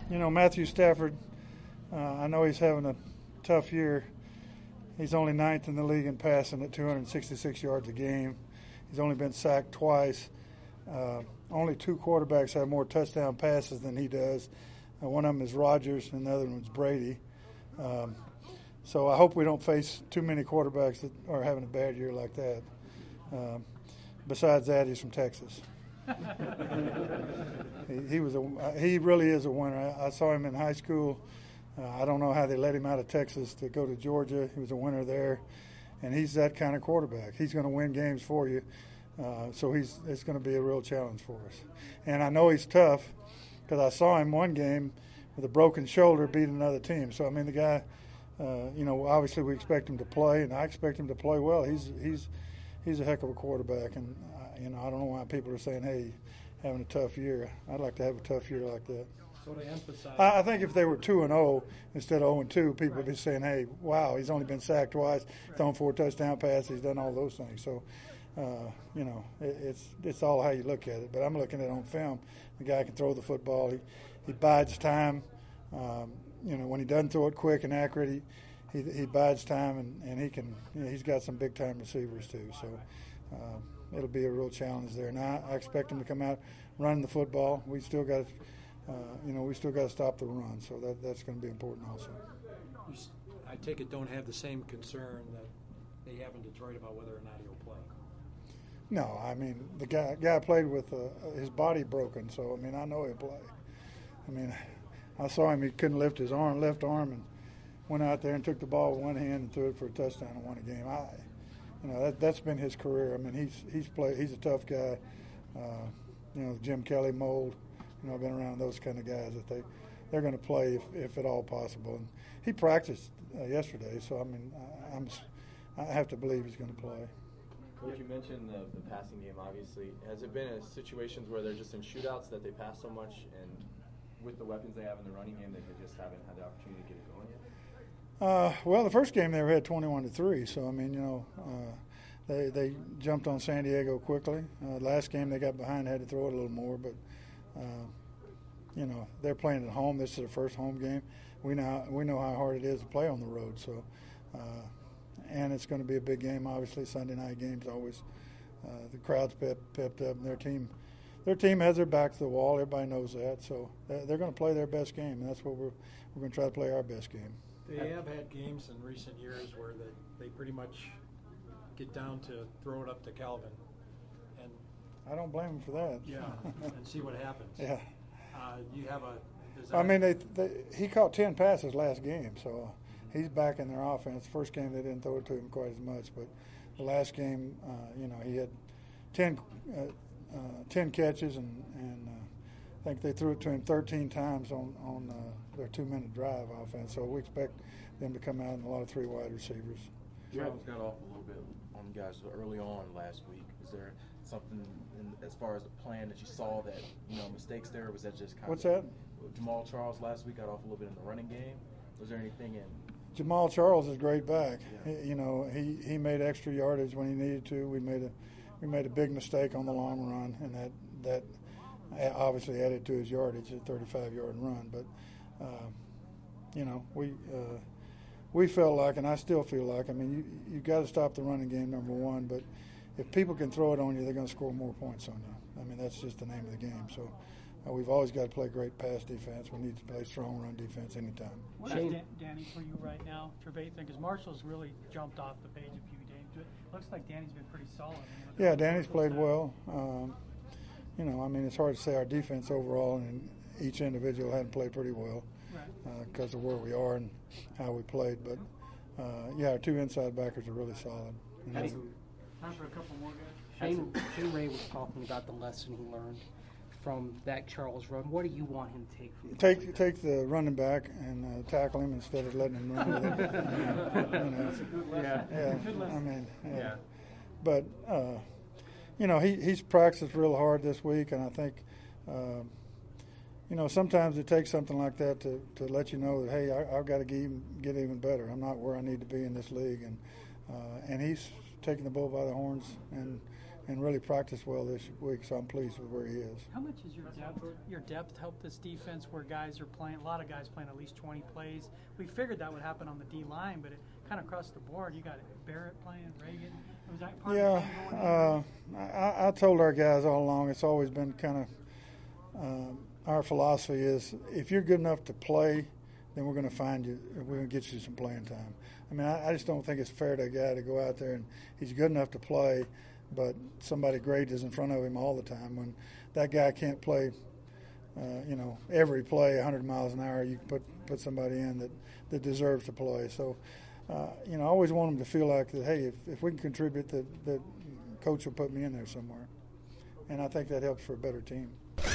Matthew Stafford, I know he's having a tough year. He's only ninth in the league in passing at 266 yards a game. He's only been sacked twice. Only two quarterbacks have more touchdown passes than he does. One of them is Rodgers, and the other one is Brady. So I hope we don't face too many quarterbacks that are having a bad year like that. Besides that, he's from Texas. He really is a winner. I saw him in high school. I don't know how they let him out of Texas to go to Georgia. He was a winner there, and he's that kind of quarterback. He's going to win games for you. So it's going to be a real challenge for us. And I know he's tough because I saw him one game with a broken shoulder beat another team. So, I mean, the guy, obviously we expect him to play, and I expect him to play well. He's a heck of a quarterback, and, I don't know why people are saying, hey, having a tough year. I'd like to have a tough year like that. So to emphasize, I think if they were 2-0 instead of 0-2, people would be saying, hey, wow, he's only been sacked twice, thrown 4 touchdown passes, he's done all those things. So, it's all how you look at it. But I'm looking at it on film. The guy can throw the football. He bides time. When he doesn't throw it quick and accurate, he bides time, and he can. He's got some big time receivers too. So it'll be a real challenge there. Now I expect him to come out running the football. We still got, to stop the run. So that's going to be important also. I take it don't have the same concern that they have in Detroit about whether or not he'll play. No, I mean, the guy played with his body broken, so, I mean, I know he'll play. I mean, I saw him, he couldn't lift his left arm, and went out there and took the ball with one hand and threw it for a touchdown and won a game. That's been his career. I mean, he's a tough guy. Jim Kelly mold, I've been around those kind of guys that they're going to play if at all possible. And he practiced yesterday, so, I mean, I have to believe he's going to play. Coach, you mentioned the passing game, obviously. Has it been situations where they're just in shootouts that they pass so much, and with the weapons they have in the running game, they just haven't had the opportunity to get it going yet? Well, the first game they were had 21-3, so, I mean, they jumped on San Diego quickly. Last game they got behind, had to throw it a little more, but, they're playing at home. This is their first home game. We know how hard it is to play on the road, so and it's going to be a big game, obviously. Sunday night games always. The crowd's pepped up, and their team has their back to the wall. Everybody knows that, so they're going to play their best game, and that's what we're going to try to play our best game. They have had games in recent years where they pretty much get down to throw it up to Calvin, and I don't blame them for that. Yeah, and see what happens. Yeah. You have a. I mean, he caught 10 passes last game, so. He's back in their offense. First game they didn't throw it to him quite as much, but the last game, he had 10 catches, and I think they threw it to him 13 times on their 2-minute drive offense. So we expect them to come out in a lot of 3 wide receivers. Charles got off a little bit on you guys early on last week. Is there something as far as the plan that you saw that mistakes there? Or was that just kind What's of that? Jamal Charles last week got off a little bit in the running game. Was there anything in? Jamal Charles is a great back. Yeah. He made extra yardage when he needed to. We made a big mistake on the long run, and that obviously added to his yardage, a 35-yard run. But we felt like, and I still feel like, I mean, you got to stop the running game, number one. But if people can throw it on you, they're going to score more points on you. I mean, that's just the name of the game. So. We've always got to play great pass defense. We need to play strong run defense anytime. What is Danny for you right now, Trevathan? Because Marshall's really jumped off the page a few games. It looks like Danny's been pretty solid. Yeah, Danny's played well. It's hard to say our defense overall, and each individual hadn't played pretty well because of where we are and how we played. But, our 2 inside backers are really solid. Time for a couple more guys. Shane Ray was talking about the lesson he learned from that Charles run. What do you want him to take from that? Take the running back and tackle him instead of letting him run with it. That's a good lesson. Good lesson. But he's practiced real hard this week, and I think sometimes it takes something like that to let you know that, hey, I've got to get even better. I'm not where I need to be in this league, and he's taking the bull by the horns and and really practiced well this week. So I'm pleased with where he is. How much is your depth help this defense where guys are playing, a lot of guys playing at least 20 plays? We figured that would happen on the D line, but it kind of across the board. You got Barrett playing, Reagan. Was that part of the game going in? I told our guys all along, it's always been kind of our philosophy is if you're good enough to play, then we're going to find you. We're going to get you some playing time. I mean, I just don't think it's fair to a guy to go out there and he's good enough to play, but somebody great is in front of him all the time. When that guy can't play, every play 100 miles an hour, you can put somebody in that deserves to play. So, I always want them to feel like that. Hey, if we can contribute, that coach will put me in there somewhere, and I think that helps for a better team.